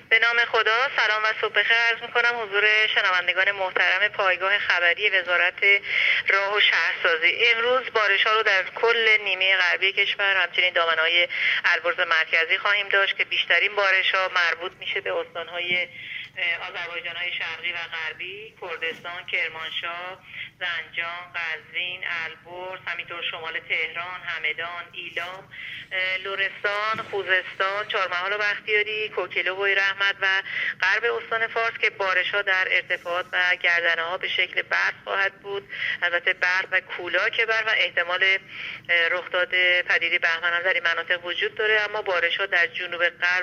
به نام خدا. سلام و صبح بخیر عرض میکنم حضور شنوندگان محترم پایگاه خبری وزارت راه و شهرسازی. امروز بارش ها رو در کل نیمه غربی کشور همچنین دامنه‌های البرز مرکزی خواهیم داشت که بیشترین بارش ها مربوط میشه به استانهای آذربایجان‌های شرقی و غربی، کردستان، کرمانشاه، زنجان، قزوین، البرز، همینطور شمال تهران، همدان، ایلام، لرستان، خوزستان، چهارمحال و بختیاری، کوکیلو و رحمت و غرب استان فارس که بارش‌ها در ارتفاعات و گردنه‌ها به شکل برف خواهد بود. البته برف و کولاک برف و احتمال رخداد پدیده بهمن در این مناطق وجود داره، اما بارش‌ها در جنوب غرب